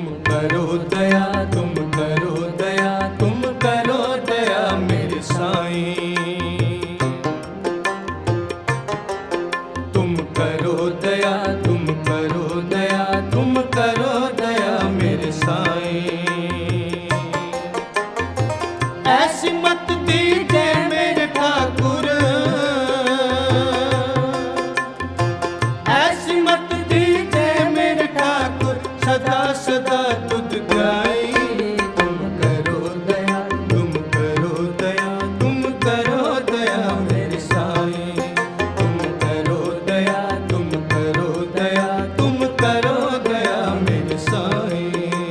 करो दया, तुम करो दया, तुम करो दया मेरे साईं। तुम करो दया, तुम करो दया, तुम करो दया मेरे साईं। ऐसी मत दीजिए मेरे ठाकुर, ऐसी मत दीजिए मेरे ठाकुर, सदा सदा तुझ गाई। तुम करो दया, तुम करो दया, तुम करो दया मेरे साईं। तुम करो दया, तुम करो दया, तुम करो दया मेरे साईं।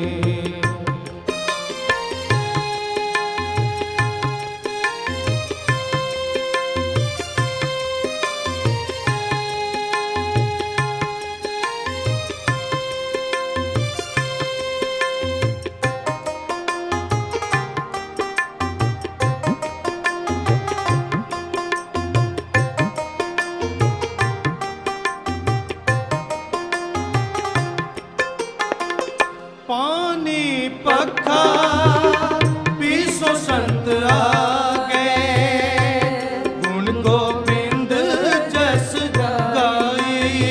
पानी पखा पीसो संत आगे, गुण गोविंद जस गाई।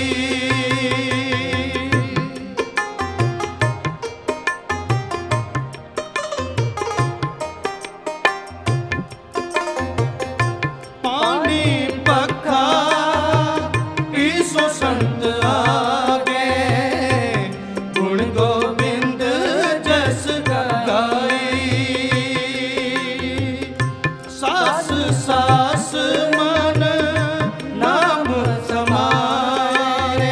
पानी पखा पीसो संत आगे, गुण गोविंद जस गाई। सास सास मन नाम समारे,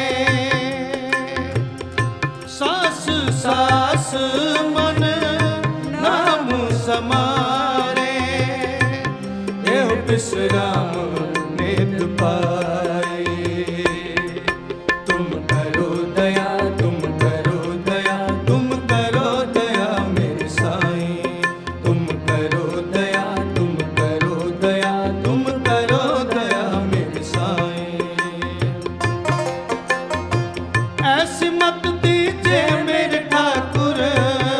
सास सास मन नाम समारे। एहो विश्राम नित पाए। तुम करो दया, तुम करो दया, तुम करो दया मेरे साईं। तुम करो दया, तुम करो दया, तुम करो दया मेरे साईं। ऐसी मत दीजिए मेरे ठाकुर,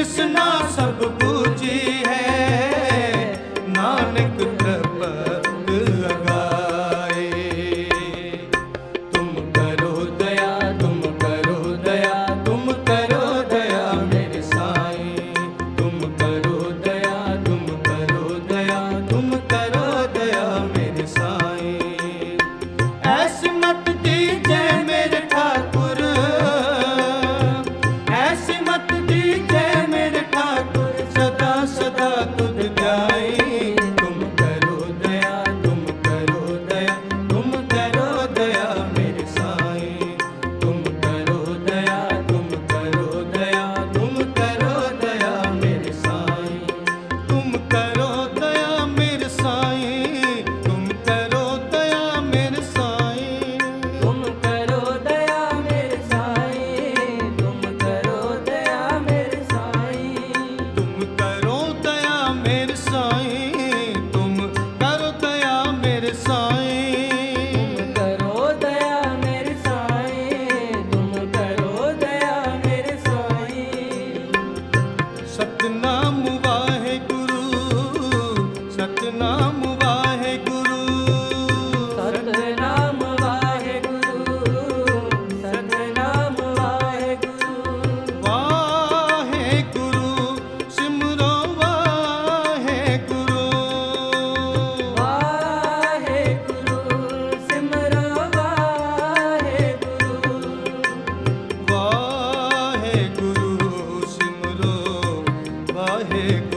तृष्णा सब पूजी है, नानक तृपत लगाए। तुम करो दया, तुम करो दया, तुम करो दया मेरे साईं। तुम करो दया, तुम करो दया, तुम करो दया मेरे साईं। ऐसी मत दीजिए मेरे ठाकुर, ऐसी मत दीजिए मेरे ठाकुर, सदा सदा तुझ ध्याई। तुम करो दया, तुम करो दया, तुम करो दया मेरे साईं। तुम करो दया, तुम करो दया, तुम करो दया मेरे साईं। तुम करो दया मेरे साईं, तुम करो दया मेरे साईं। तुम करो दया मेरे साईं, तुम करो दया मेरे साईं। तुम करो दया मेरे साईं, तुम करो दया मेरे साईं। करो दया मेरे साईं, तुम करो दया मेरे साईं। सतनाम वाहेगुरु, सतनाम वाहेगुरु। सतनाम वाहेगुरु, सतनाम वाहेगुरु। वाहेगुरु सिमरो वाहेगुरु। वाहेगुरु सिमरो वाहेगुरु। वाहेगुरु सिमरो वाहेगुरु।